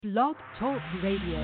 Blog Talk Radio.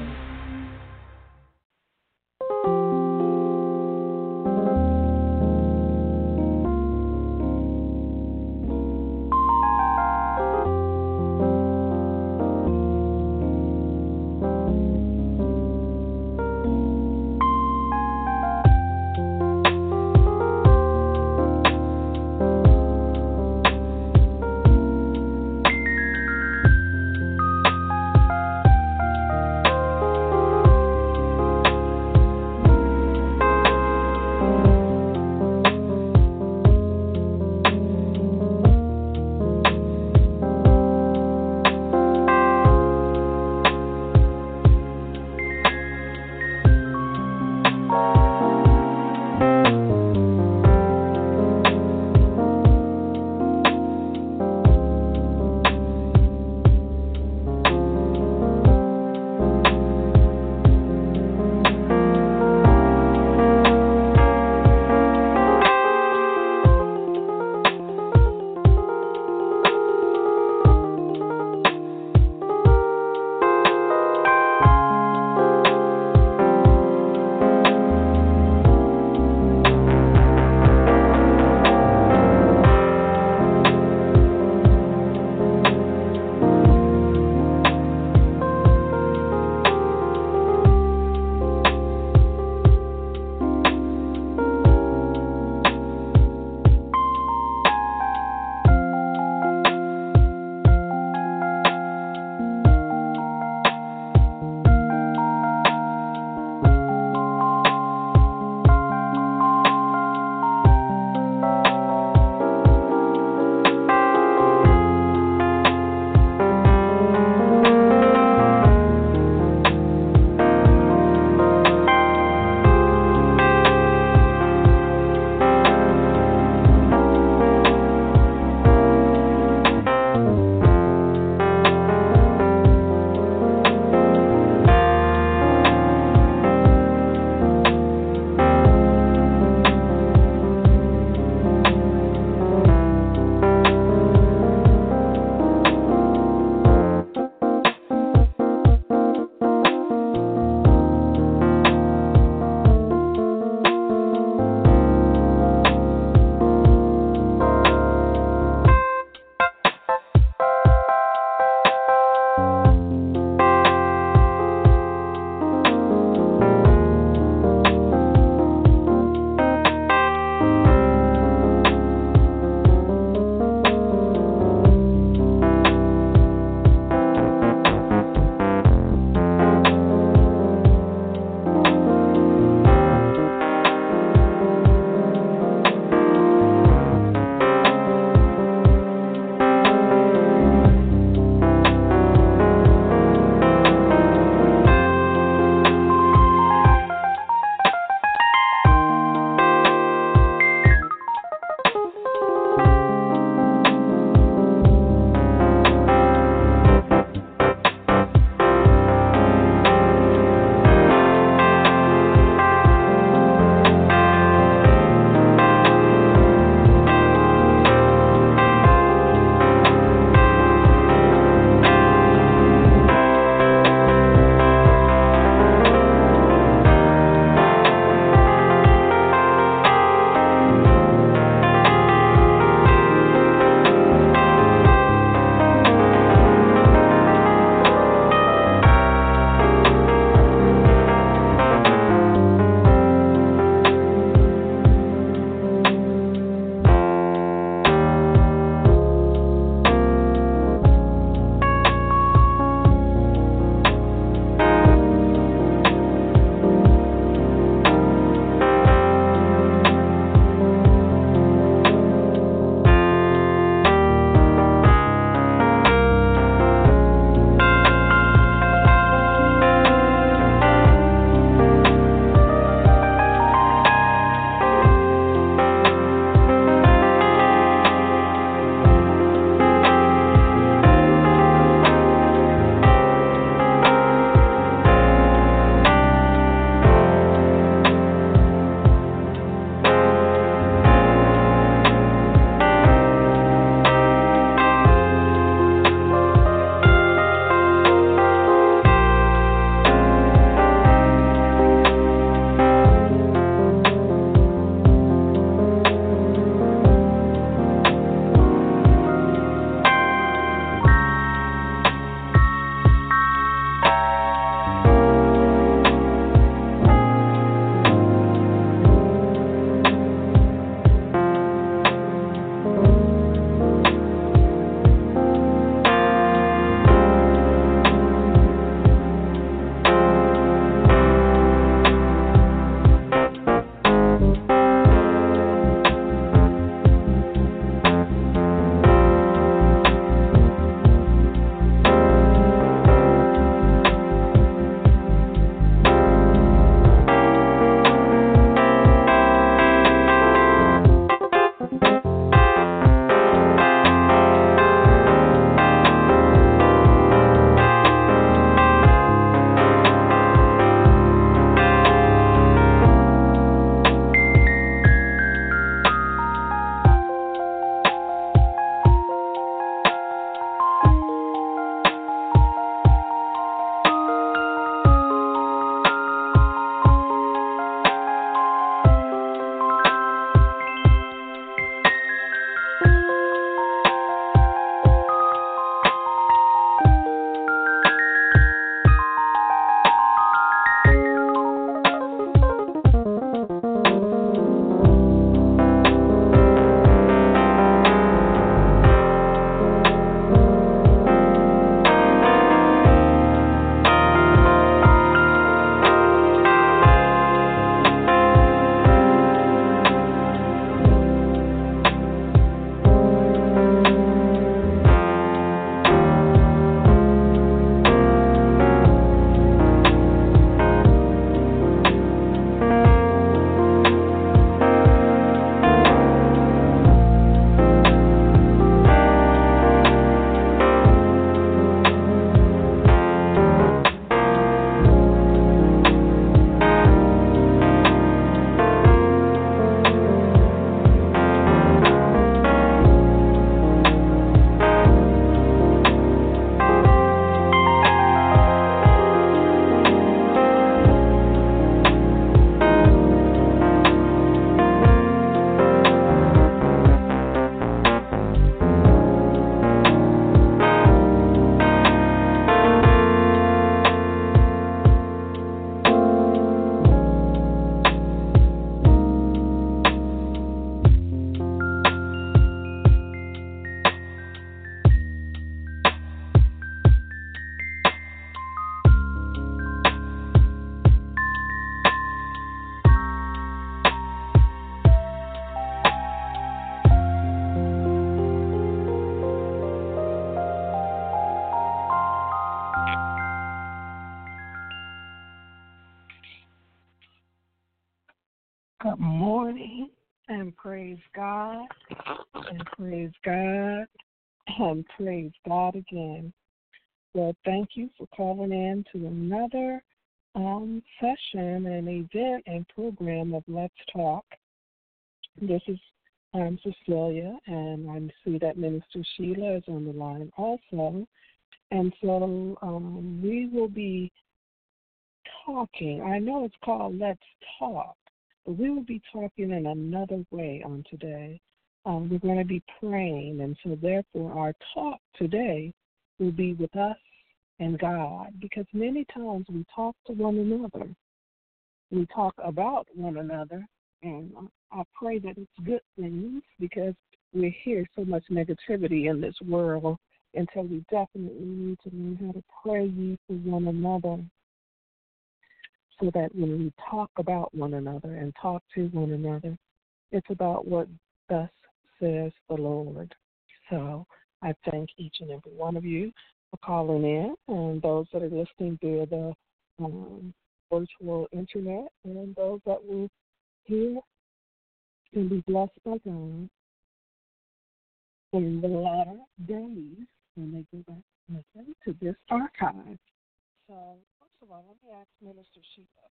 Good morning, and praise God, and praise God, and praise God again. Well, thank you for calling in to another session and event and program of Let's Talk. This is Cecilia, and I see that Minister Sheila is on the line also. And so we will be talking. I know it's called Let's Talk, but we will be talking in another way on today. We're going to be praying, and so therefore our talk today will be with us and God, because many times we talk to one another. We talk about one another, and I pray that it's good things, because we hear so much negativity in this world, and so we definitely need to learn how to pray ye for one another, so that when we talk about one another and talk to one another, it's about what thus says the Lord. So I thank each and every one of you for calling in, and those that are listening via the virtual internet, and those that will hear and be blessed by God in the latter days when they go back listen to this archive. So, first of all, let me ask Minister Sheila.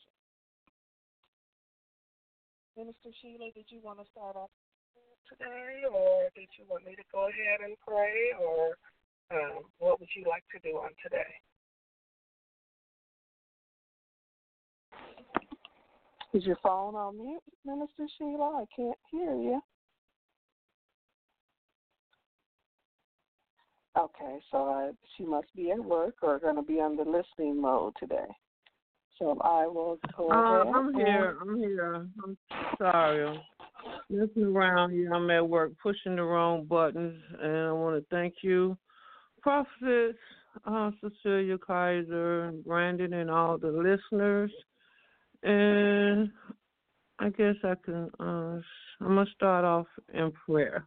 Minister Sheila, did you want to start off today, or did you want me to go ahead and pray, or what would you like to do on today? Is your phone on mute, Minister Sheila? I can't hear you. Okay, so she must be at work or going to be on the listening mode today. So I will go ahead. I'm here. I'm sorry. I'm messing around here. I'm at work pushing the wrong buttons, and I want to thank you, Prophet Cecilia Kaiser, Brandon, and all the listeners. And I guess I can, I'm going to start off in prayer.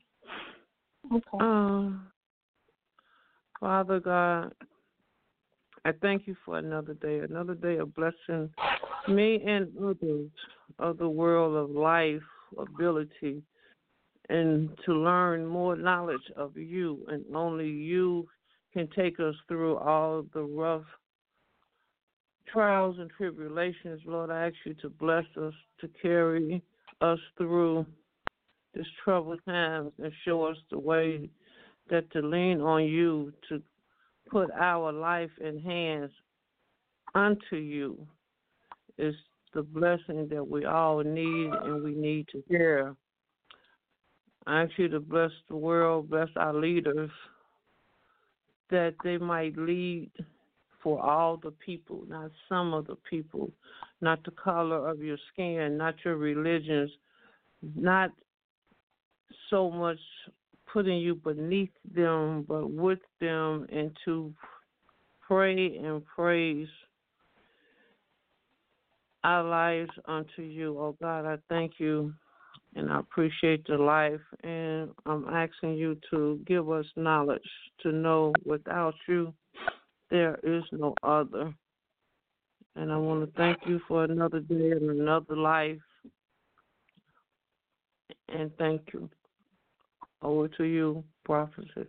Okay. Father God, I thank you for another day of blessing me and others of the world of life, ability, and to learn more knowledge of you. And only you can take us through all the rough trials and tribulations. Lord, I ask you to bless us, to carry us through this troubled times, and show us the way that to lean on you, to put our life in hands unto you is the blessing that we all need and we need to hear. I ask you to bless the world, bless our leaders, that they might lead for all the people, not some of the people, not the color of your skin, not your religions, not so much putting you beneath them, but with them, and to pray and praise our lives unto you. Oh God, I thank you, and I appreciate the life, and I'm asking you to give us knowledge to know without you there is no other. And I want to thank you for another day and another life, and thank you. Over to you, prophetess.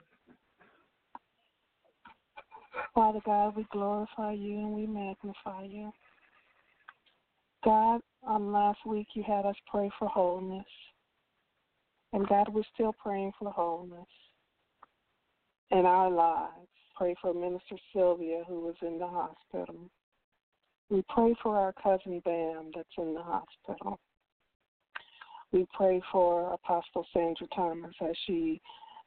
Father God, we glorify you and we magnify you. God, last week you had us pray for wholeness. And God, we're still praying for wholeness in our lives. Pray for Minister Sylvia, who was in the hospital. We pray for our cousin Bam that's in the hospital. We pray for Apostle Sandra Thomas as she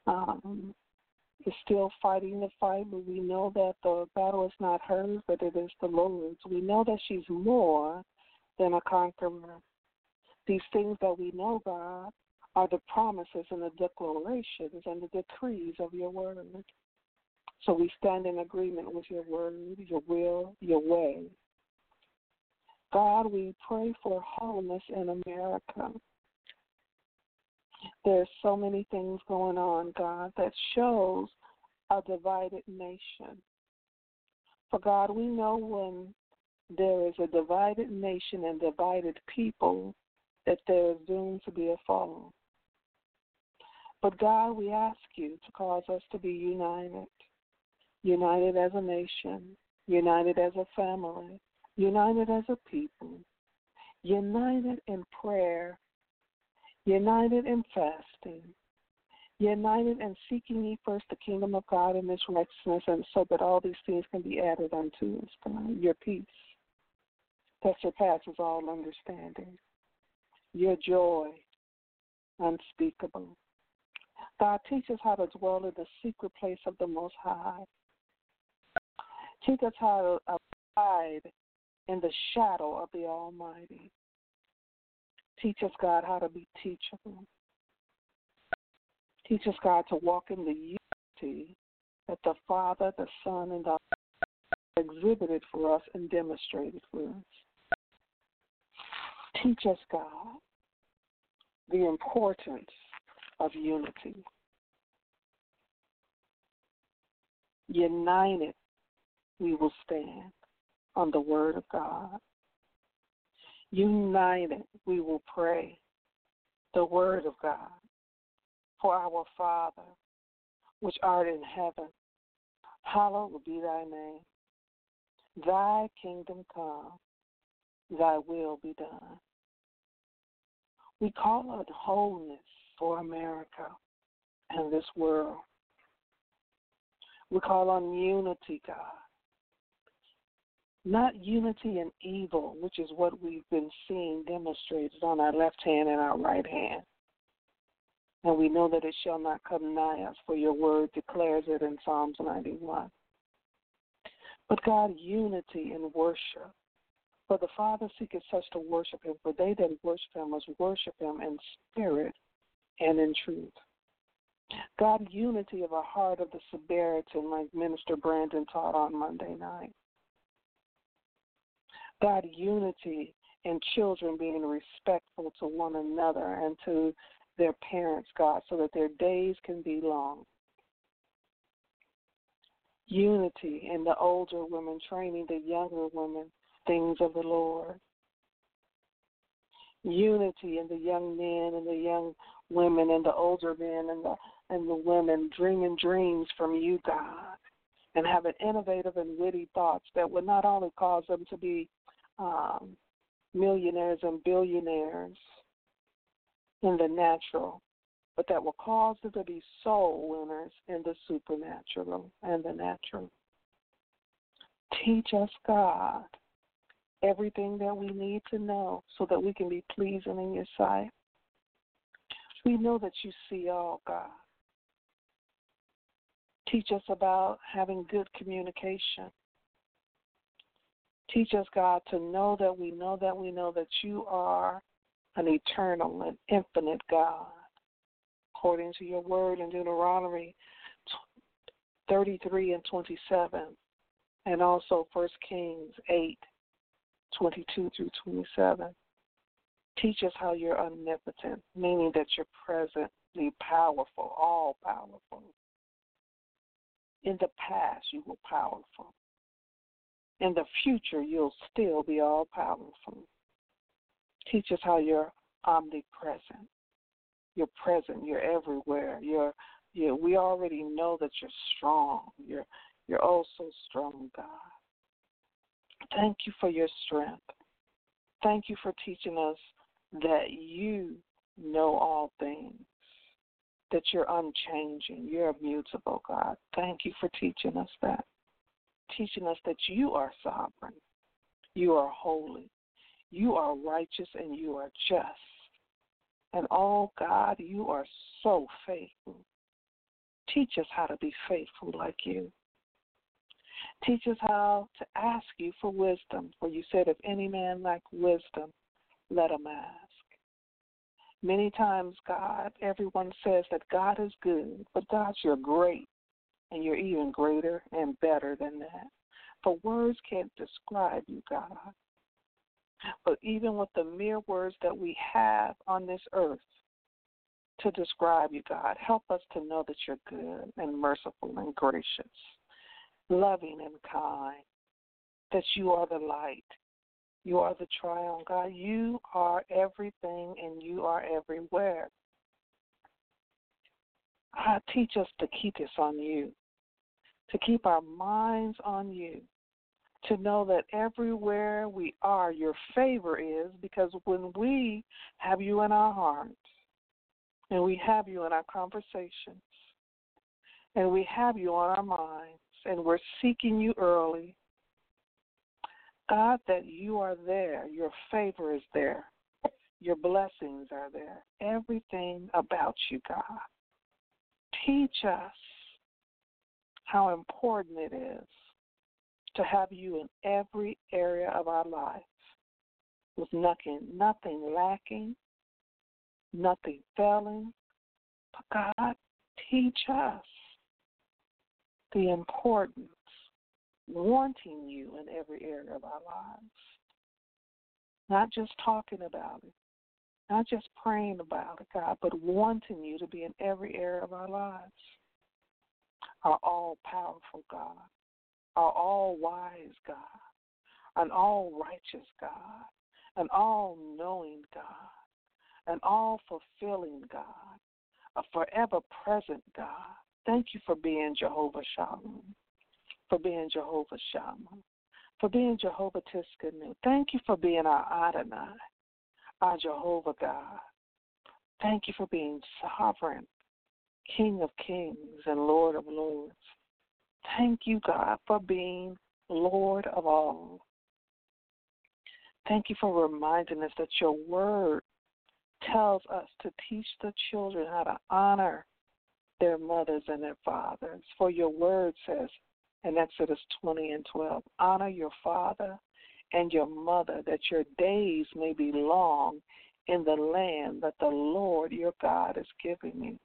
is still fighting the fight, but we know that the battle is not hers, but it is the Lord's. We know that she's more than a conqueror. These things that we know, God, are the promises and the declarations and the decrees of your word. So we stand in agreement with your word, your will, your way. God, we pray for wholeness in America. There's so many things going on, God, that shows a divided nation. For God, we know when there is a divided nation and divided people, that there is doomed to be a fall. But God, we ask you to cause us to be united, united as a nation, united as a family, united as a people, united in prayer, united in fasting, united in seeking ye first the kingdom of God and its righteousness, and so that all these things can be added unto us, God. Your peace that surpasses all understanding, your joy unspeakable. God, teach us how to dwell in the secret place of the Most High. Teach us how to abide in the shadow of the Almighty. Teach us, God, how to be teachable. Teach us, God, to walk in the unity that the Father, the Son, and the Holy Spirit exhibited for us and demonstrated for us. Teach us, God, the importance of unity. United, we will stand on the Word of God. United, we will pray the Word of God. For our Father, which art in heaven, hallowed be thy name. Thy kingdom come, thy will be done. We call on wholeness for America and this world. We call on unity, God. Not unity in evil, which is what we've been seeing demonstrated on our left hand and our right hand. And we know that it shall not come nigh us, for your word declares it in Psalms 91. But God, unity in worship. For the Father seeketh such to worship him, for they that worship him must worship him in spirit and in truth. God, unity of a heart of the Samaritan, like Minister Brandon taught on Monday night. God, unity in children being respectful to one another and to their parents, God, so that their days can be long. Unity in the older women training the younger women things of the Lord. Unity in the young men and the young women and the older men and the women dreaming dreams from you, God, and having innovative and witty thoughts that would not only cause them to be millionaires and billionaires in the natural, but that will cause them to be soul winners in the supernatural and the natural. Teach us, God, everything that we need to know so that we can be pleasing in your sight. We know that you see all, God. Teach us about having good communication. Teach us, God, to know that we know that we know that you are an eternal and infinite God, according to your word in Deuteronomy 33 and 27, and also 1 Kings 8, 22 through 27. Teach us how you're omnipotent, meaning that you're presently powerful, all powerful. In the past, you were powerful. In the future, you'll still be all powerful. Teach us how you're omnipresent. You're present. You're everywhere. We already know that you're strong. You're oh so strong, God. Thank you for your strength. Thank you for teaching us that you know all things, that you're unchanging, you're immutable, God. Thank you for teaching us that. Teaching us that you are sovereign, you are holy, you are righteous, and you are just. And oh, God, you are so faithful. Teach us how to be faithful like you. Teach us how to ask you for wisdom, for you said, if any man lack wisdom, let him ask. Many times, God, everyone says that God is good, but God, you're great, and you're even greater and better than that. For words can't describe you, God. But even with the mere words that we have on this earth to describe you, God, help us to know that you're good and merciful and gracious, loving and kind, that you are the light You are the triune God. You are everything and you are everywhere. God, teach us to keep this on you, to keep our minds on you, to know that everywhere we are, your favor is, because when we have you in our hearts and we have you in our conversations and we have you on our minds and we're seeking you early, God, that you are there, your favor is there, your blessings are there, everything about you, God. Teach us how important it is to have you in every area of our lives, with nothing lacking, nothing failing. But God, teach us the importance, wanting you in every area of our lives, not just talking about it, not just praying about it, God, but wanting you to be in every area of our lives. Our all-powerful God, our all-wise God, an all-righteous God, an all-knowing God, an all-fulfilling God, a forever-present God. Thank you for being Jehovah Shalom, for being Jehovah Shammah, for being Jehovah Tiskanu. Thank you for being our Adonai, our Jehovah God. Thank you for being sovereign, King of kings and Lord of lords. Thank you, God, for being Lord of all. Thank you for reminding us that your word tells us to teach the children how to honor their mothers and their fathers. For your word says in Exodus 20:12, honor your father and your mother, that your days may be long in the land that the Lord your God is giving you.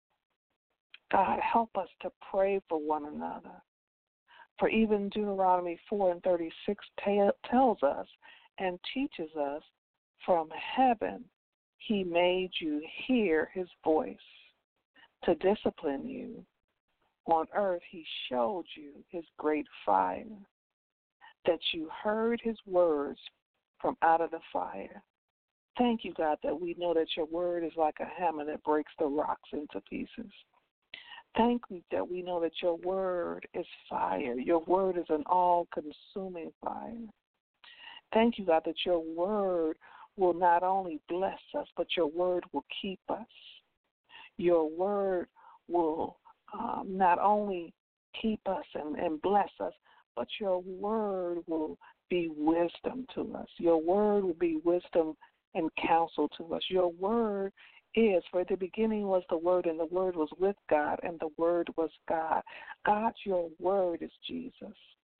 God, help us to pray for one another. For even Deuteronomy 4:36 tells us and teaches us, from heaven he made you hear his voice to discipline you. On earth he showed you his great fire, that you heard his words from out of the fire. Thank you, God, that we know that your word is like a hammer that breaks the rocks into pieces. Thank you that we know that your word is fire. Your word is an all-consuming fire. Thank you, God, that your word will not only bless us, but your word will keep us. Your word will not only keep us and bless us, but your word will be wisdom to us. Your word will be wisdom and counsel to us. Your word is, for the beginning was the word, and the word was with God, and the word was God. God, your word is Jesus.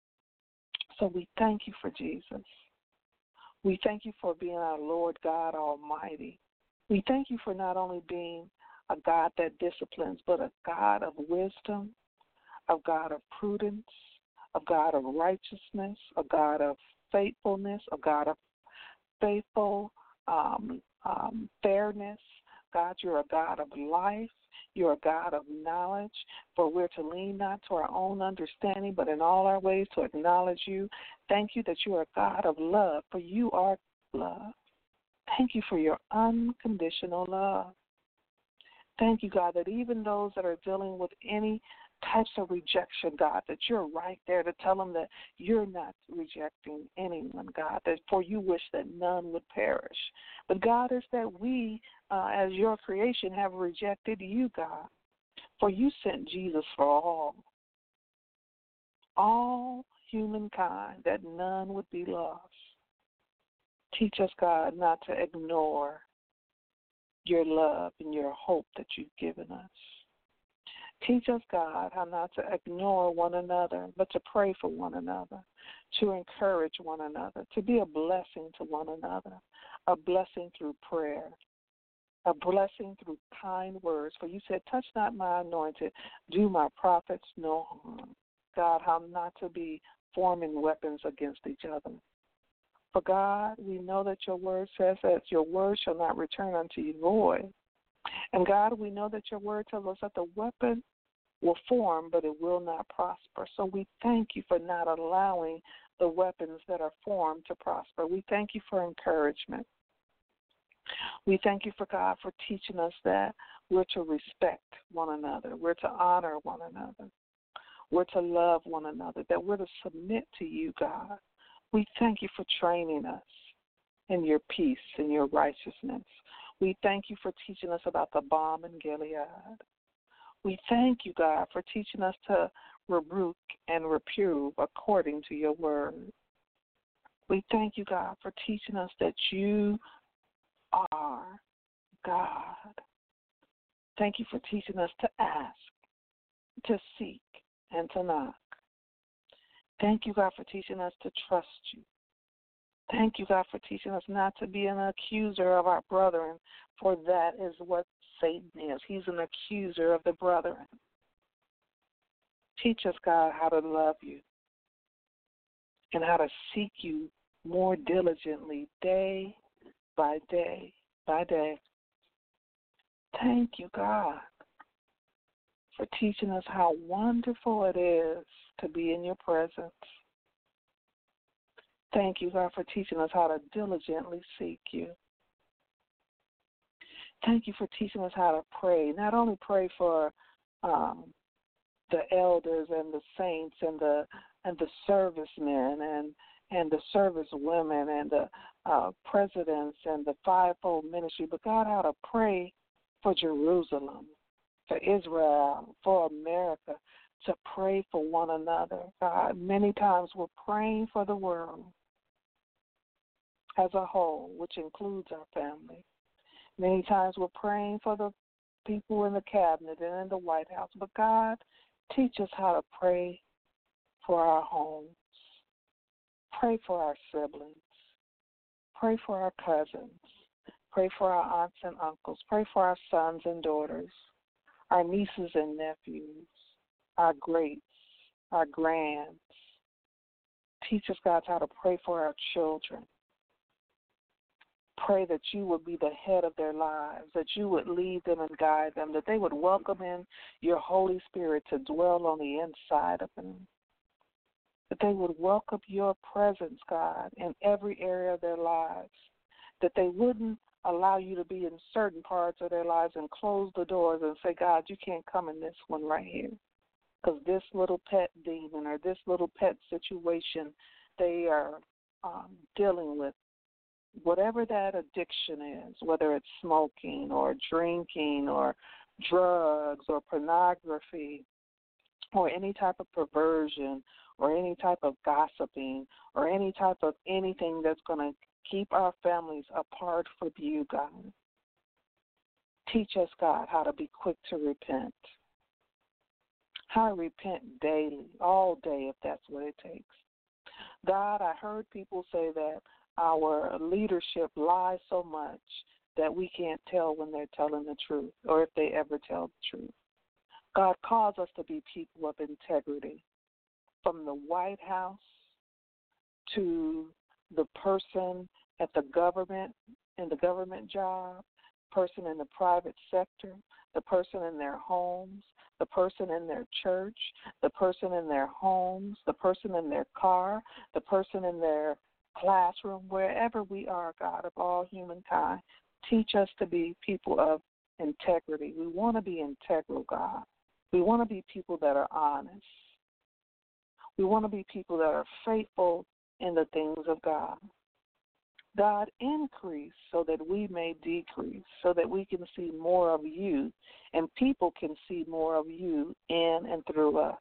So we thank you for Jesus. We thank you for being our Lord God Almighty. We thank you for not only being a God that disciplines, but a God of wisdom, a God of prudence, a God of righteousness, a God of faithfulness, a God of faithful fairness. God, you're a God of life. You're a God of knowledge, for we're to lean not to our own understanding, but in all our ways to acknowledge you. Thank you that you are a God of love, for you are love. Thank you for your unconditional love. Thank you, God, that even those that are dealing with any types of rejection, God, that you're right there to tell them that you're not rejecting anyone, God, that for you wish that none would perish. But God, is that we, as your creation, have rejected you, God, for you sent Jesus for all humankind, that none would be lost. Teach us, God, not to ignore your love and your hope that you've given us. Teach us, God, how not to ignore one another, but to pray for one another, to encourage one another, to be a blessing to one another, a blessing through prayer, a blessing through kind words. For you said, touch not my anointed, do my prophets no harm. God, how not to be forming weapons against each other. For God, we know that your word says that your word shall not return unto you void. And God, we know that your word tells us that the weapon will form, but it will not prosper. So we thank you for not allowing the weapons that are formed to prosper. We thank you for encouragement. We thank you, for God, for teaching us that we're to respect one another. We're to honor one another. We're to love one another, that we're to submit to you, God. We thank you for training us in your peace and your righteousness. We thank you for teaching us about the balm in Gilead. We thank you, God, for teaching us to rebuke and reprove according to your word. We thank you, God, for teaching us that you are God. Thank you for teaching us to ask, to seek, and to knock. Thank you, God, for teaching us to trust you. Thank you, God, for teaching us not to be an accuser of our brethren, for that is what Satan is. He's an accuser of the brethren. Teach us, God, how to love you and how to seek you more diligently day by day by day. Thank you, God, for teaching us how wonderful it is to be in your presence. Thank you, God, for teaching us how to diligently seek you. Thank you for teaching us how to pray, not only pray for the elders and the saints and the servicemen and the servicewomen and the presidents and the fivefold ministry, but God, how to pray for Jerusalem, for Israel, for America, to pray for one another. God, many times we're praying for the world as a whole, which includes our family. Many times we're praying for the people in the cabinet and in the White House. But God, teach us how to pray for our homes, pray for our siblings, pray for our cousins, pray for our aunts and uncles, pray for our sons and daughters, our nieces and nephews, our greats, our grands. Teach us, God, how to pray for our children. Pray that you would be the head of their lives, that you would lead them and guide them, that they would welcome in your Holy Spirit to dwell on the inside of them, that they would welcome your presence, God, in every area of their lives, that they wouldn't allow you to be in certain parts of their lives and close the doors and say, God, you can't come in this one right here, because this little pet demon or this little pet situation they are dealing with, whatever that addiction is, whether it's smoking or drinking or drugs or pornography or any type of perversion or any type of gossiping or any type of anything that's going to keep our families apart from you, God. Teach us, God, how to be quick to repent, how to repent daily, all day if that's what it takes. God, I heard people say that our leadership lies so much that we can't tell when they're telling the truth or if they ever tell the truth. God, cause us to be people of integrity, from the White House to the person at the government, in the government job, person in the private sector, the person in their homes, the person in their church, the person in their homes, the person in their car, the person in their classroom, wherever we are, God, of all humankind. Teach us to be people of integrity. We want to be integral, God. We want to be people that are honest. We want to be people that are faithful in the things of God. God, increase so that we may decrease, so that we can see more of you and people can see more of you in and through us.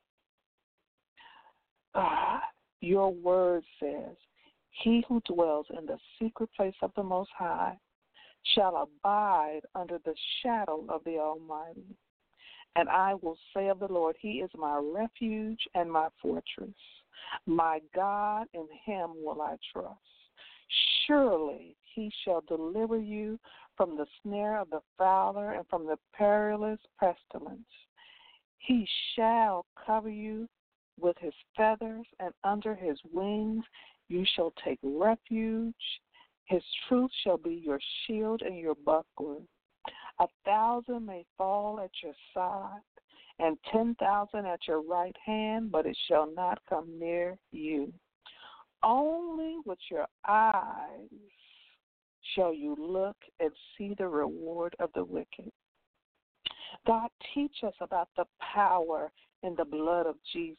God, your word says, he who dwells in the secret place of the Most High shall abide under the shadow of the Almighty. And I will say of the Lord, he is my refuge and my fortress. My God, in him will I trust. Surely he shall deliver you from the snare of the fowler and from the perilous pestilence. He shall cover you with his feathers, and under his wings you shall take refuge. His truth shall be your shield and your buckler. 1,000 may fall at your side, and 10,000 at your right hand, but it shall not come near you. with your eyes shall you look and see the reward of the wicked. God, teach us about the power in the blood of Jesus,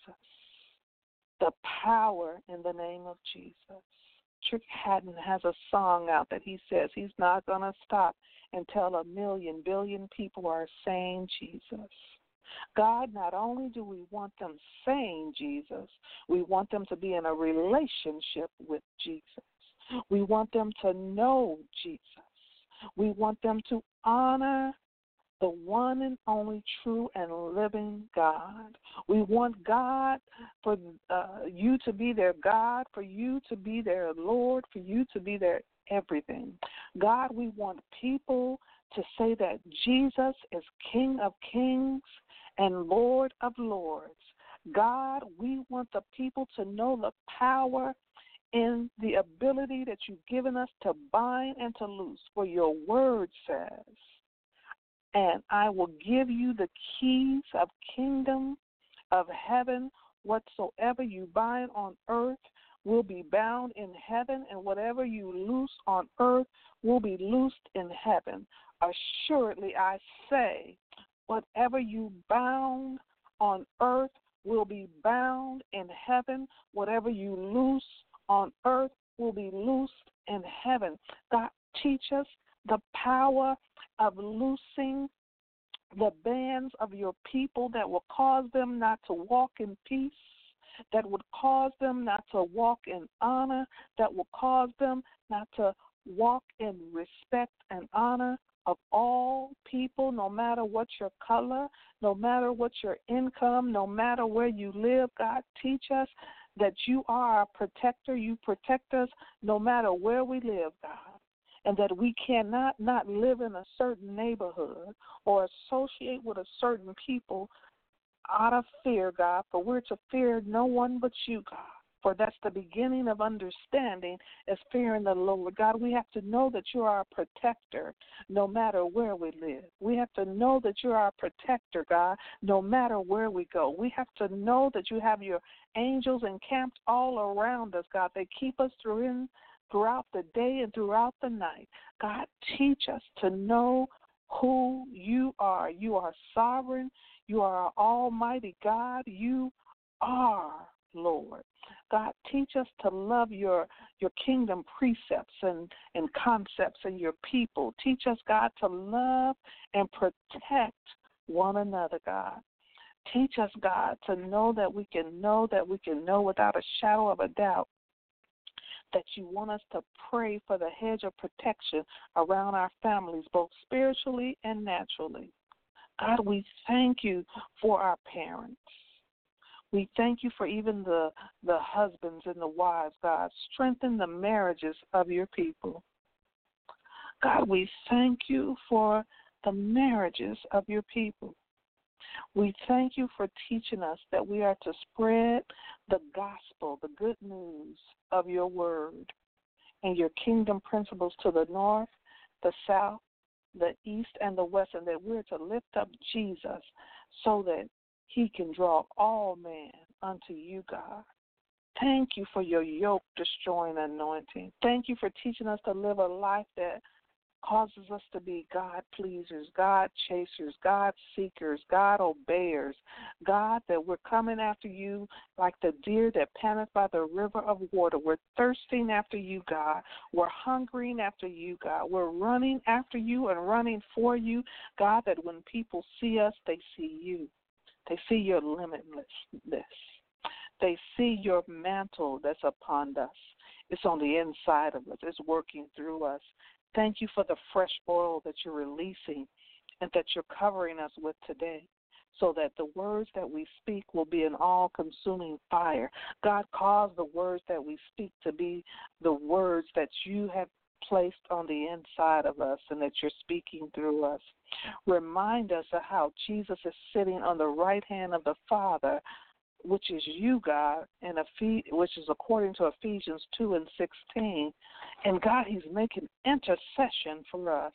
the power in the name of Jesus. Trick Haddon has a song out that he says he's not going to stop until 1 billion people are saying Jesus. God, not only do we want them saying Jesus, we want them to be in a relationship with Jesus. We want them to know Jesus. We want them to honor the one and only true and living God. We want God for you to be their God, for you to be their Lord, for you to be their everything. God, we want people to say that Jesus is King of Kings and Lord of Lords. God, we want the people to know the power in the ability that you've given us to bind and to loose. For your word says, and I will give you the keys of kingdom of heaven. Whatsoever you bind on earth will be bound in heaven, and whatever you loose on earth will be loosed in heaven. Assuredly, I say, whatever you bound on earth will be bound in heaven. Whatever you loose on earth will be loosed in heaven. God, teach us the power of loosing the bands of your people that will cause them not to walk in peace, that would cause them not to walk in honor, that will cause them not to walk in respect and honor of all people, no matter what your color, no matter what your income, no matter where you live. God, teach us that you are our protector. You protect us no matter where we live, God. And that we cannot not live in a certain neighborhood or associate with a certain people out of fear, God, for we're to fear no one but you, God. For that's the beginning of understanding, is fearing the Lord. God, we have to know that you are our protector no matter where we live. We have to know that you're our protector, God, no matter where we go. We have to know that you have your angels encamped all around us, God. They keep us throughout the day and throughout the night. God, teach us to know who you are. You are sovereign. You are our almighty God. You are Lord. God, teach us to love your kingdom precepts and concepts and your people. Teach us, God, to love and protect one another, God. Teach us, God, to know that we can know without a shadow of a doubt that you want us to pray for the hedge of protection around our families, both spiritually and naturally. God, we thank you for our parents. We thank you for even the husbands and the wives, God. Strengthen the marriages of your people. God, we thank you for the marriages of your people. We thank you for teaching us that we are to spread the gospel, the good news of your word and your kingdom principles to the north, the south, the east, and the west, and that we're to lift up Jesus so that he can draw all men unto you, God. Thank you for your yoke-destroying anointing. Thank you for teaching us to live a life that causes us to be God-pleasers, God-chasers, God-seekers, God-obeyers. God, that we're coming after you like the deer that panteth by the river of water. We're thirsting after you, God. We're hungering after you, God. We're running after you and running for you, God, that when people see us, they see you. They see your limitlessness. They see your mantle that's upon us. It's on the inside of us. It's working through us. Thank you for the fresh oil that you're releasing and that you're covering us with today, so that the words that we speak will be an all-consuming fire. God, cause the words that we speak to be the words that you have placed on the inside of us and that you're speaking through us. Remind us of how Jesus is sitting on the right hand of the Father, which is you, God, which is according to Ephesians 2:16. And God, he's making intercession for us.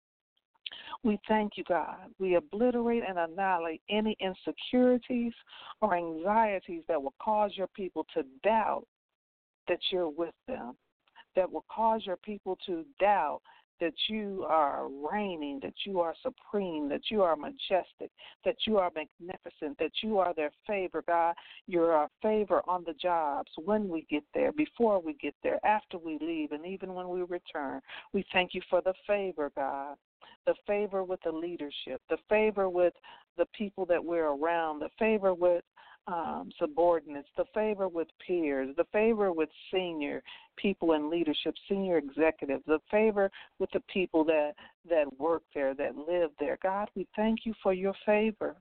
We thank you, God. We obliterate and annihilate any insecurities or anxieties that will cause your people to doubt that you're with them, that will cause your people to doubt that you are reigning, that you are supreme, that you are majestic, that you are magnificent, that you are their favor, God. You're our favor on the jobs when we get there, before we get there, after we leave, and even when we return. We thank you for the favor, God, the favor with the leadership, the favor with the people that we're around, the favor with subordinates, the favor with peers, the favor with senior people in leadership, senior executives, the favor with the people that work there, that live there. God, we thank you for your favor,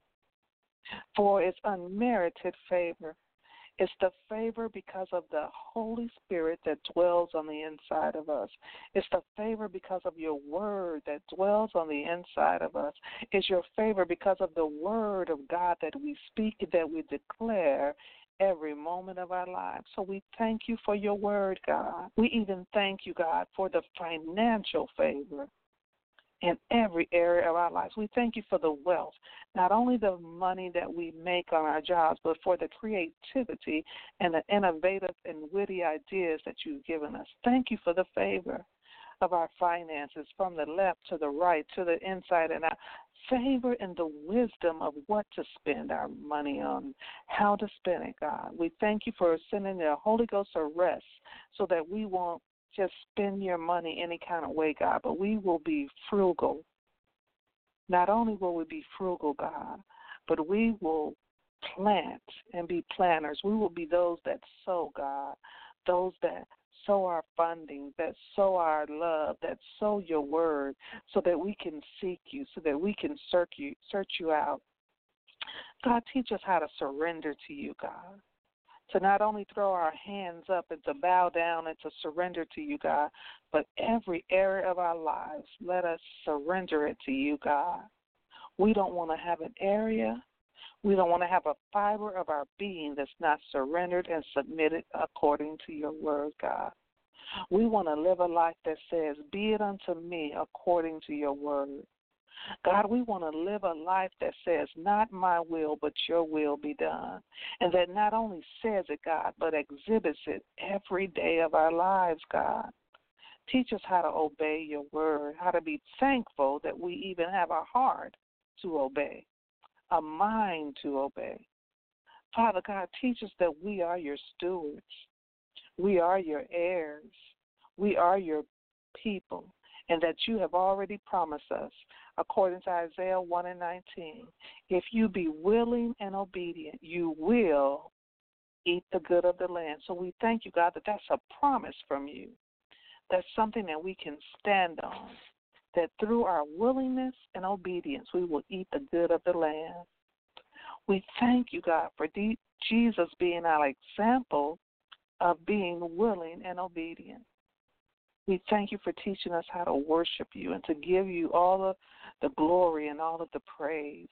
for it's unmerited favor. It's the favor because of the Holy Spirit that dwells on the inside of us. It's the favor because of your word that dwells on the inside of us. It's your favor because of the word of God that we speak, that we declare every moment of our lives. So we thank you for your word, God. We even thank you, God, for the financial favor in every area of our lives. We thank you for the wealth, not only the money that we make on our jobs, but for the creativity and the innovative and witty ideas that you've given us. Thank you for the favor of our finances from the left to the right, to the inside and out. Favor and the wisdom of what to spend our money on, how to spend it, God. We thank you for sending the Holy Ghost arrest so that we won't just spend your money any kind of way, God, but we will be frugal. Not only will we be frugal, God, but we will plant and be planners. We will be those that sow, God, those that sow our funding, that sow our love, that sow your word, so that we can seek you, so that we can search you out. God, teach us how to surrender to you, God, to not only throw our hands up and to bow down and to surrender to you, God, but every area of our lives, let us surrender it to you, God. We don't want to have an area, we don't want to have a fiber of our being that's not surrendered and submitted according to your word, God. We want to live a life that says, be it unto me according to your word. God, we want to live a life that says, not my will, but your will be done. And that not only says it, God, but exhibits it every day of our lives, God. Teach us how to obey your word, how to be thankful that we even have a heart to obey, a mind to obey. Father God, teach us that we are your stewards. We are your heirs. We are your people, and that you have already promised us, according to Isaiah 1:19, if you be willing and obedient, you will eat the good of the land. So we thank you, God, that that's a promise from you. That's something that we can stand on, that through our willingness and obedience, we will eat the good of the land. We thank you, God, for Jesus being our example of being willing and obedient. We thank you for teaching us how to worship you and to give you all of the glory and all of the praise.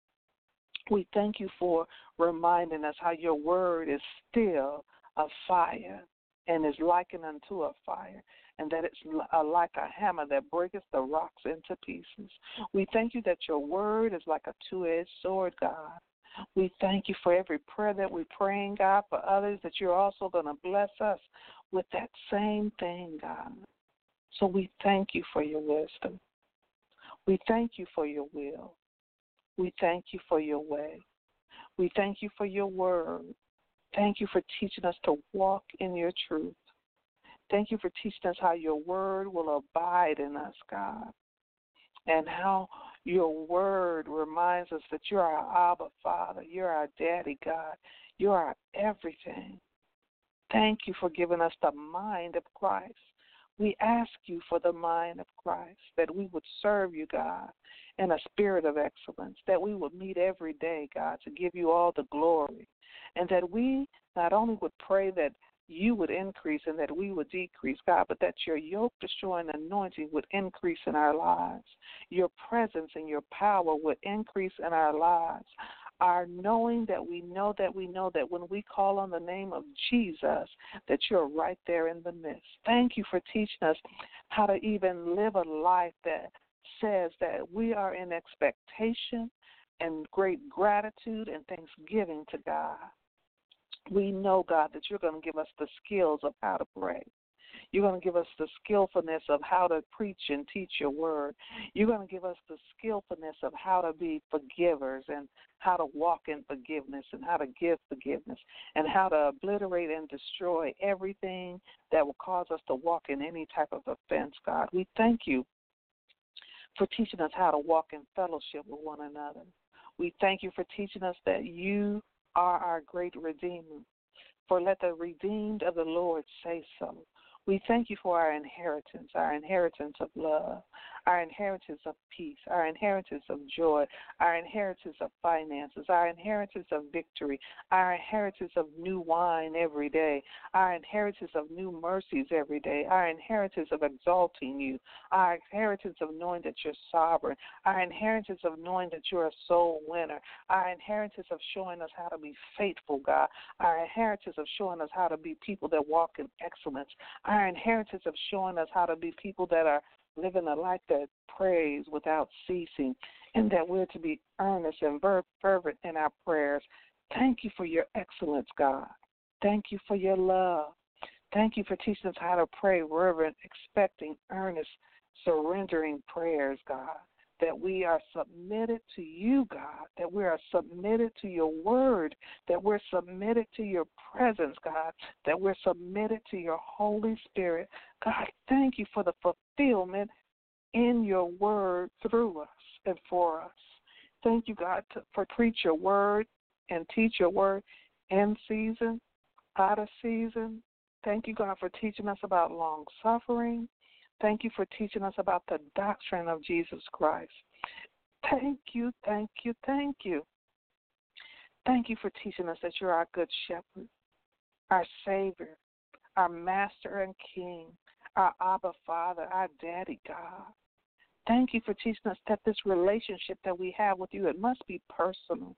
We thank you for reminding us how your word is still a fire and is likened unto a fire, and that it's like a hammer that breaketh the rocks into pieces. We thank you that your word is like a two-edged sword, God. We thank you for every prayer that we're praying, God, for others, that you're also going to bless us with that same thing, God. So we thank you for your wisdom. We thank you for your will. We thank you for your way. We thank you for your word. Thank you for teaching us to walk in your truth. Thank you for teaching us how your word will abide in us, God, and how your word reminds us that you're our Abba Father, you're our Daddy, God, you're our everything. Thank you for giving us the mind of Christ. We ask you for the mind of Christ, that we would serve you, God, in a spirit of excellence, that we would meet every day, God, to give you all the glory, and that we not only would pray that you would increase and that we would decrease, God, but that your yoke-destroying anointing would increase in our lives. Your presence and your power would increase in our lives. Our knowing that we know that when we call on the name of Jesus, that you're right there in the midst. Thank you for teaching us how to even live a life that says that we are in expectation and great gratitude and thanksgiving to God. We know, God, that you're going to give us the skills of how to pray. You're going to give us the skillfulness of how to preach and teach your word. You're going to give us the skillfulness of how to be forgivers and how to walk in forgiveness and how to give forgiveness and how to obliterate and destroy everything that will cause us to walk in any type of offense, God. We thank you for teaching us how to walk in fellowship with one another. We thank you for teaching us that you are our great Redeemer. For let the redeemed of the Lord say so. We thank you for our inheritance of love, our inheritance of peace, our inheritance of joy, our inheritance of finances, our inheritance of victory, our inheritance of new wine every day, our inheritance of new mercies every day, our inheritance of exalting you, our inheritance of knowing that you're sovereign, our inheritance of knowing that you're a soul winner, our inheritance of showing us how to be faithful, God, our inheritance of showing us how to be people that walk in excellence, our inheritance of showing us how to be people that are living a life that prays without ceasing, and that we're to be earnest and fervent in our prayers. Thank you for your excellence, God. Thank you for your love. Thank you for teaching us how to pray reverent, expecting, earnest, surrendering prayers, God. That we are submitted to you, God, that we are submitted to your word, that we're submitted to your presence, God, that we're submitted to your Holy Spirit. God, thank you for the fulfillment in your word through us and for us. Thank you, God, for preach your word and teach your word in season, out of season. Thank you, God, for teaching us about long suffering. Thank you for teaching us about the doctrine of Jesus Christ. Thank you, thank you, thank you. Thank you for teaching us that you're our good shepherd, our Savior, our Master and King, our Abba Father, our Daddy God. Thank you for teaching us that this relationship that we have with you, it must be personal.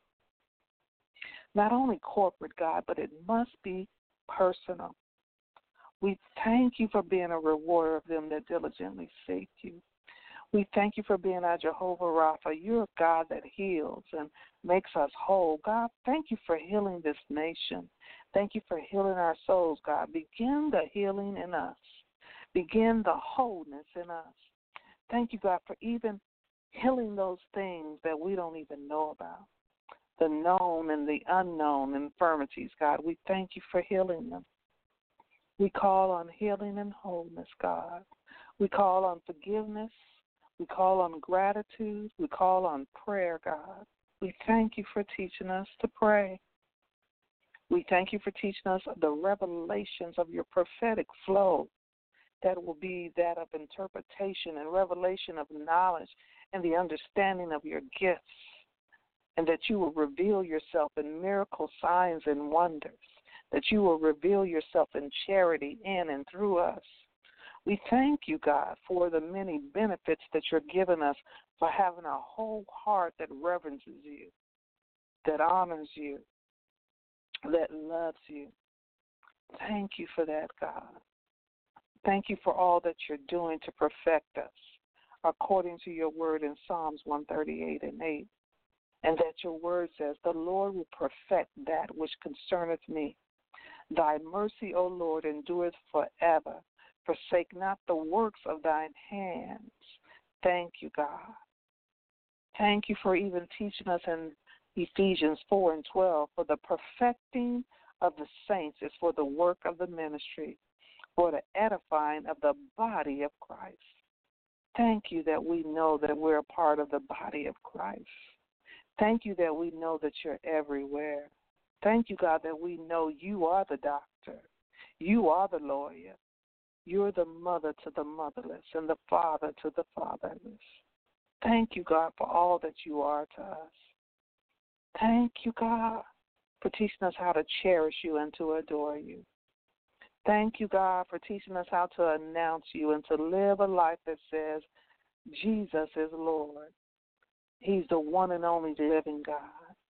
Not only corporate, God, but it must be personal. We thank you for being a rewarder of them that diligently seek you. We thank you for being our Jehovah Rapha. You're a God that heals and makes us whole. God, thank you for healing this nation. Thank you for healing our souls, God. Begin the healing in us. Begin the wholeness in us. Thank you, God, for even healing those things that we don't even know about, the known and the unknown infirmities, God. We thank you for healing them. We call on healing and wholeness, God. We call on forgiveness. We call on gratitude. We call on prayer, God. We thank you for teaching us to pray. We thank you for teaching us the revelations of your prophetic flow that will be that of interpretation and revelation of knowledge and the understanding of your gifts, and that you will reveal yourself in miracle signs and wonders, that you will reveal yourself in charity in and through us. We thank you, God, for the many benefits that you're giving us for having a whole heart that reverences you, that honors you, that loves you. Thank you for that, God. Thank you for all that you're doing to perfect us, according to your word in Psalms 138:8. And that your word says, the Lord will perfect that which concerneth me. Thy mercy, O Lord, endureth forever. Forsake not the works of thine hands. Thank you, God. Thank you for even teaching us in Ephesians 4:12, for the perfecting of the saints is for the work of the ministry, for the edifying of the body of Christ. Thank you that we know that we're a part of the body of Christ. Thank you that we know that you're everywhere. Thank you, God, that we know you are the doctor. You are the lawyer. You're the mother to the motherless and the father to the fatherless. Thank you, God, for all that you are to us. Thank you, God, for teaching us how to cherish you and to adore you. Thank you, God, for teaching us how to announce you and to live a life that says Jesus is Lord. He's the one and only living God.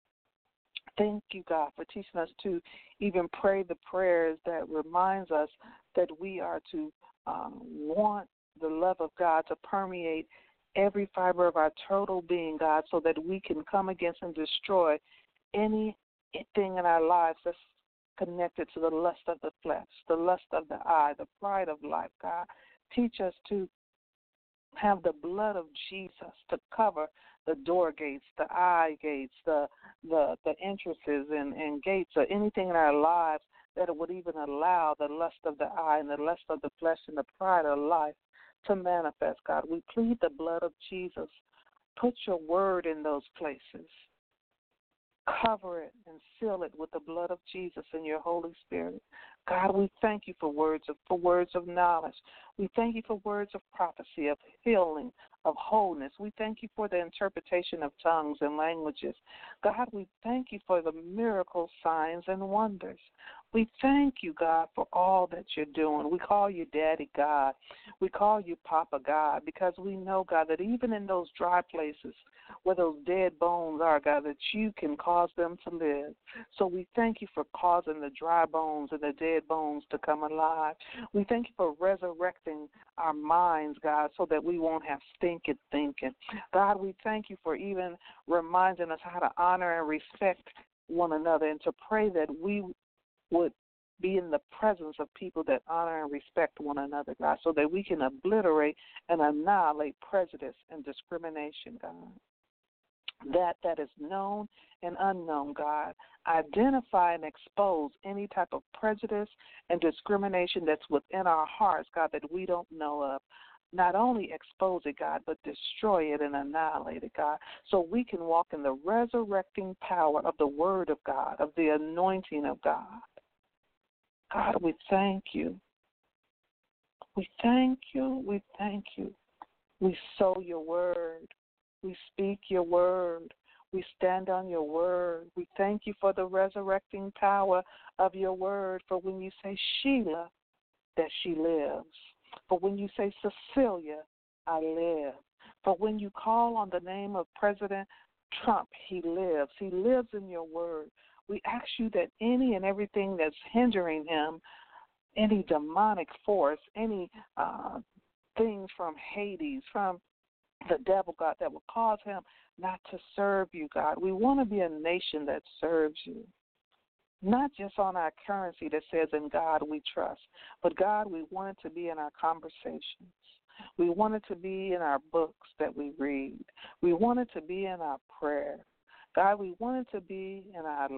Thank you, God, for teaching us to even pray the prayers that reminds us that we are to want the love of God to permeate every fiber of our total being, God, so that we can come against and destroy anything in our lives that's connected to the lust of the flesh, the lust of the eye, the pride of life, God. Teach us to have the blood of Jesus to cover the door gates, the eye gates, the entrances and gates, or anything in our lives that would even allow the lust of the eye and the lust of the flesh and the pride of life to manifest, God. We plead the blood of Jesus. Put your word in those places. Cover it and seal it with the blood of Jesus and your Holy Spirit. God, we thank you for words of knowledge. We thank you for words of prophecy, of healing, of wholeness. We thank you for the interpretation of tongues and languages. God, we thank you for the miracles, signs, and wonders. We thank you, God, for all that you're doing. We call you Daddy God. We call you Papa God, because we know, God, that even in those dry places where those dead bones are, God, that you can cause them to live. So we thank you for causing the dry bones and the dead bones to come alive. We thank you for resurrecting our minds, God, so that we won't have stinking thinking. God, we thank you for even reminding us how to honor and respect one another and to pray that we would be in the presence of people that honor and respect one another, God, so that we can obliterate and annihilate prejudice and discrimination, God. That is known and unknown, God. Identify and expose any type of prejudice and discrimination that's within our hearts, God, that we don't know of. Not only expose it, God, but destroy it and annihilate it, God, so we can walk in the resurrecting power of the Word of God, of the anointing of God. God, we thank you. We thank you. We thank you. We sow your word. We speak your word. We stand on your word. We thank you for the resurrecting power of your word. For when you say Sheila, that she lives. For when you say Cecilia, I live. For when you call on the name of President Trump, he lives. He lives in your word. We ask you that any and everything that's hindering him, any demonic force, any things from Hades, from the devil, God, that will cause him not to serve you, God. We want to be a nation that serves you, not just on our currency that says, in God we trust, but, God, we want it to be in our conversations. We want it to be in our books that we read. We want it to be in our prayer. God, we want it to be in our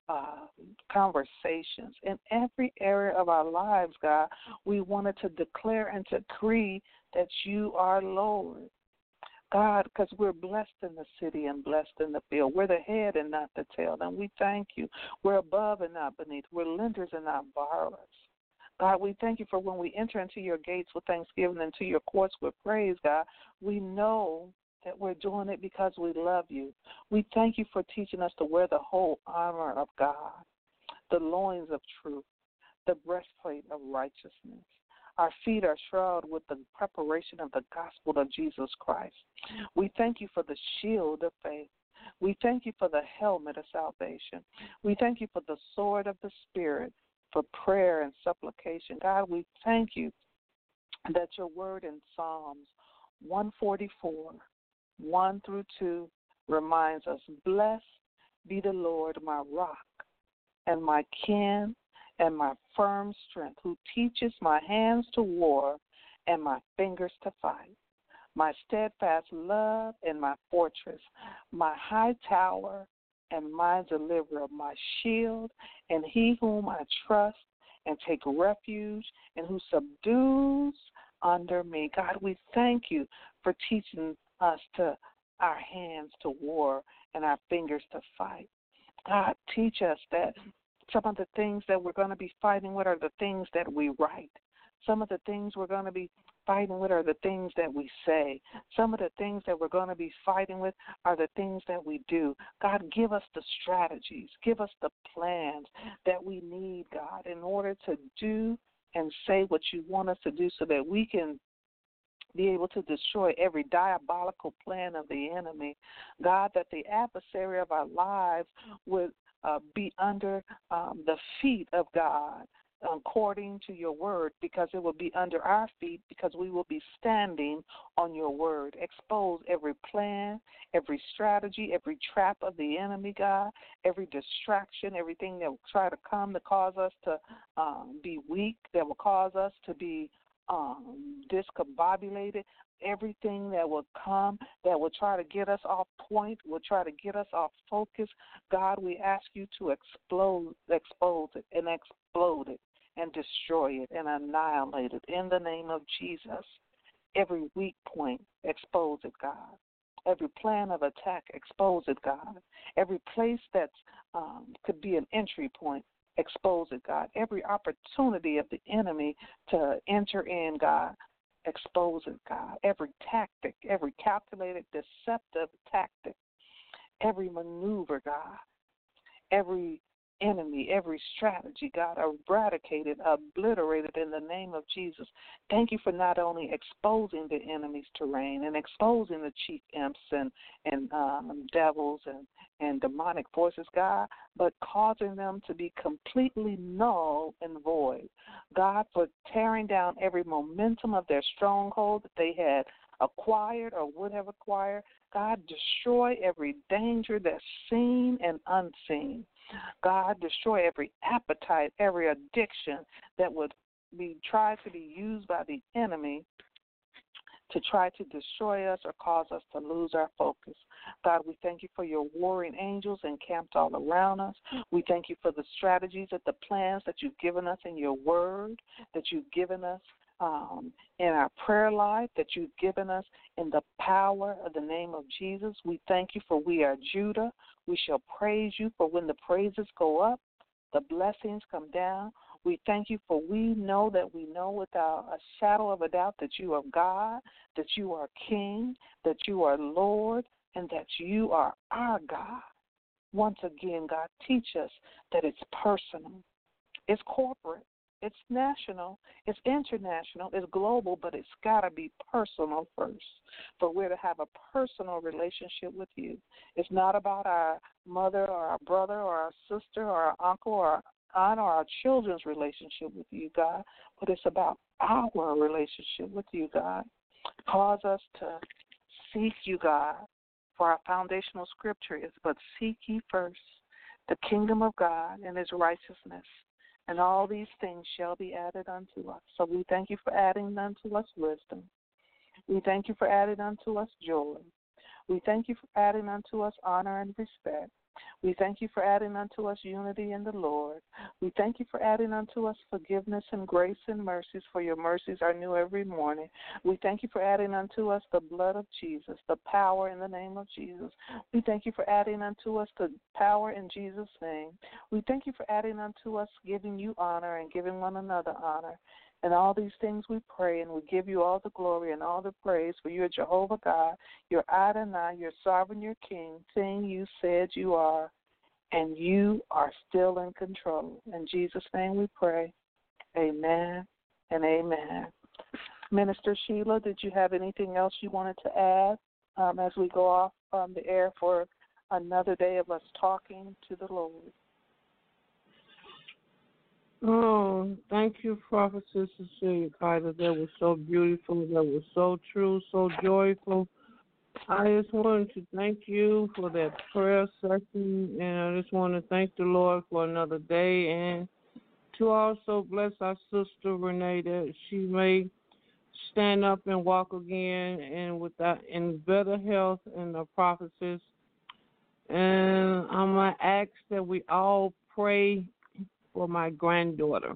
conversations. In every area of our lives, God, we wanted to declare and to decree that you are Lord. God, because we're blessed in the city and blessed in the field. We're the head and not the tail, and we thank you. We're above and not beneath. We're lenders and not borrowers. God, we thank you for when we enter into your gates with thanksgiving and to your courts with praise, God, we know that we're doing it because we love you. We thank you for teaching us to wear the whole armor of God, the loins of truth, the breastplate of righteousness. Our feet are shrouded with the preparation of the gospel of Jesus Christ. We thank you for the shield of faith. We thank you for the helmet of salvation. We thank you for the sword of the Spirit, for prayer and supplication. God, we thank you that your word in Psalms 144, 1 through 2 reminds us, blessed be the Lord, my rock and my kin and my firm strength, who teaches my hands to war and my fingers to fight, my steadfast love and my fortress, my high tower and my deliverer, my shield, and he whom I trust and take refuge, and who subdues under me. God, we thank you for teaching us to our hands to war and our fingers to fight. God, teach us that some of the things that we're going to be fighting with are the things that we write. Some of the things we're going to be fighting with are the things that we say. Some of the things that we're going to be fighting with are the things that we do. God, give us the strategies. Give us the plans that we need, God, in order to do and say what you want us to do so that we can be able to destroy every diabolical plan of the enemy. God, that the adversary of our lives would be under the feet of God, according to your word, because it will be under our feet, because we will be standing on your word. Expose every plan, every strategy, every trap of the enemy, God, every distraction, everything that will try to come to cause us to be weak, that will cause us to be discombobulated, everything that will come that will try to get us off point, will try to get us off focus. God, we ask you to expose it and explode it and destroy it and annihilate it in the name of Jesus. Every weak point, expose it, God. Every plan of attack, expose it, God. Every place that could be an entry point, expose it, God. Every opportunity of the enemy to enter in, God, expose it, God. Every tactic, every calculated, deceptive tactic, every maneuver, God, every enemy, every strategy, God, eradicated, obliterated in the name of Jesus. Thank you for not only exposing the enemy's terrain and exposing the chief imps and devils and demonic forces, God, but causing them to be completely null and void. God, for tearing down every momentum of their stronghold that they had acquired or would have acquired. God, destroy every danger that's seen and unseen. God, destroy every appetite, every addiction that would be tried to be used by the enemy to try to destroy us or cause us to lose our focus. God, we thank you for your warring angels encamped all around us. We thank you for the strategies and the plans that you've given us in your word, that you've given us in our prayer life, that you've given us in the power of the name of Jesus. We thank you for we are Judah. We shall praise you, for when the praises go up, the blessings come down. We thank you for we know without a shadow of a doubt that you are God, that you are King, that you are Lord, and that you are our God. Once again, God, teach us that it's personal, it's corporate, it's national, it's international, it's global, but it's got to be personal first. For we're to have a personal relationship with you. It's not about our mother or our brother or our sister or our uncle or our aunt or our children's relationship with you, God, but it's about our relationship with you, God. Cause us to seek you, God, for our foundational scripture is, but seek ye first the kingdom of God and his righteousness, and all these things shall be added unto us. So we thank you for adding unto us wisdom. We thank you for adding unto us joy. We thank you for adding unto us honor and respect. We thank you for adding unto us unity in the Lord. We thank you for adding unto us forgiveness and grace and mercies, for your mercies are new every morning. We thank you for adding unto us the blood of Jesus, the power in the name of Jesus. We thank you for adding unto us the power in Jesus' name. We thank you for adding unto us giving you honor and giving one another honor. And all these things we pray, and we give you all the glory and all the praise, for you are Jehovah God, you're Adonai, you're sovereign, you're King, thing you said you are, and you are still in control. In Jesus' name we pray. Amen and amen. Minister Sheila, did you have anything else you wanted to add as we go off the air for another day of us talking to the Lord? Oh, thank you, Prophetess Cecilia Carter. That was so beautiful. That was so true, so joyful. I just wanted to thank you for that prayer session, and I just want to thank the Lord for another day, and to also bless our sister Renee that she may stand up and walk again, and in better health, and the prophetess. And I'm gonna ask that we all pray for my granddaughter,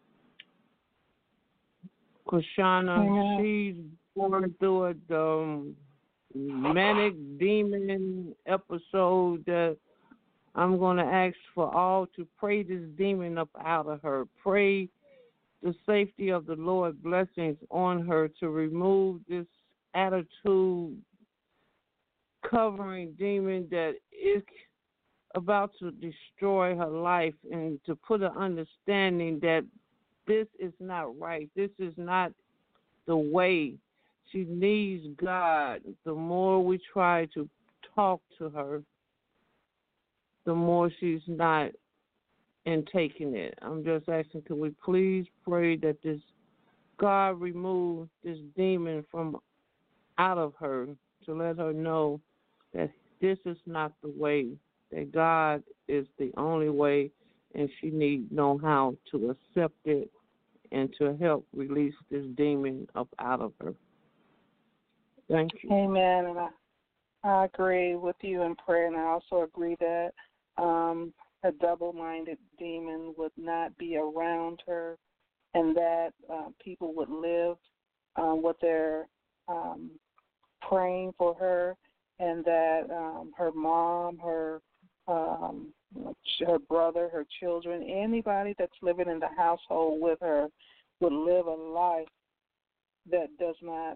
Krishana. She's going through a manic demon episode that I'm going to ask for all to pray this demon up out of her. Pray the safety of the Lord, blessings on her to remove this attitude covering demon that is about to destroy her life, and to put an understanding that this is not right. This is not the way. She needs God. The more we try to talk to her, the more she's not and taking it. I'm just asking, can we please pray that this God remove this demon from out of her to let her know that this is not the way, that God is the only way, and she need know how to accept it and to help release this demon up out of her. Thank you. Amen. And I agree with you in prayer, and I also agree that a double-minded demon would not be around her, and that people would live what they're praying for her, and that her mom, her brother, her children, anybody that's living in the household with her would live a life that does not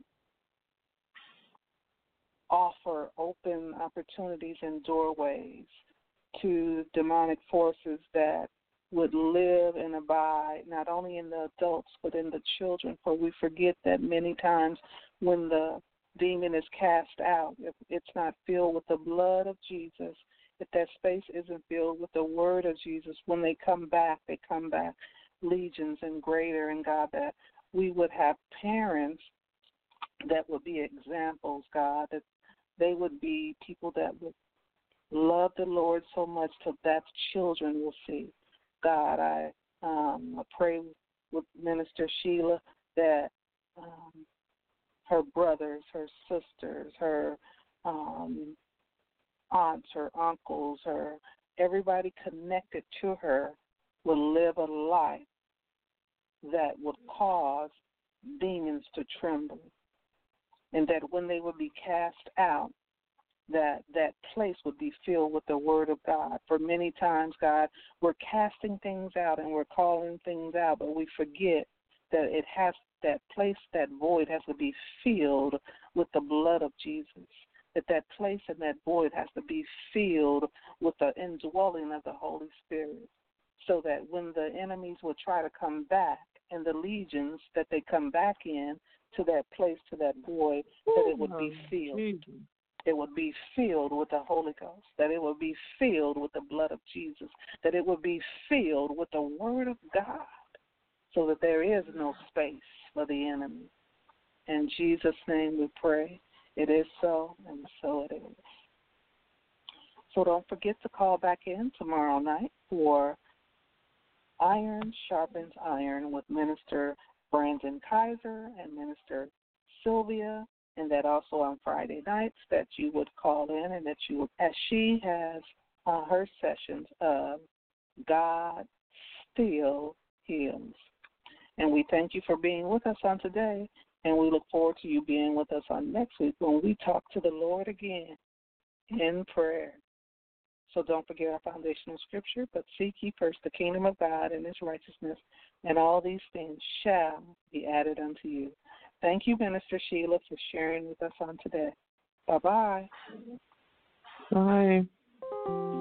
offer open opportunities and doorways to demonic forces that would live and abide not only in the adults but in the children. For we forget that many times when the demon is cast out, if it's not filled with the blood of Jesus, if that space isn't filled with the word of Jesus, when they come back legions and greater. And God, that we would have parents that would be examples, God, that they would be people that would love the Lord so much so that children will see. God, I pray with Minister Sheila that her brothers, her sisters, her aunts, her uncles, everybody connected to her will live a life that would cause demons to tremble, and that when they would be cast out, that place would be filled with the word of God. For many times, God, we're casting things out and we're calling things out, but we forget that it has that place, that void has to be filled with the blood of Jesus. That place and that void has to be filled with the indwelling of the Holy Spirit, so that when the enemies will try to come back and the legions that they come back in to that place, to that void, that it would be filled. It would be filled with the Holy Ghost, that it would be filled with the blood of Jesus, that it would be filled with the Word of God, so that there is no space for the enemy. In Jesus' name we pray. It is so, and so it is. So don't forget to call back in tomorrow night for Iron Sharpens Iron with Minister Brandon Kaiser and Minister Sylvia, and that also on Friday nights that you would call in and that you, as she has her sessions of God Still Heals. And we thank you for being with us on today, and we look forward to you being with us on next week when we talk to the Lord again in prayer. So don't forget our foundational scripture, but seek ye first the kingdom of God and his righteousness, and all these things shall be added unto you. Thank you, Minister Sheila, for sharing with us on today. Bye-bye. Bye.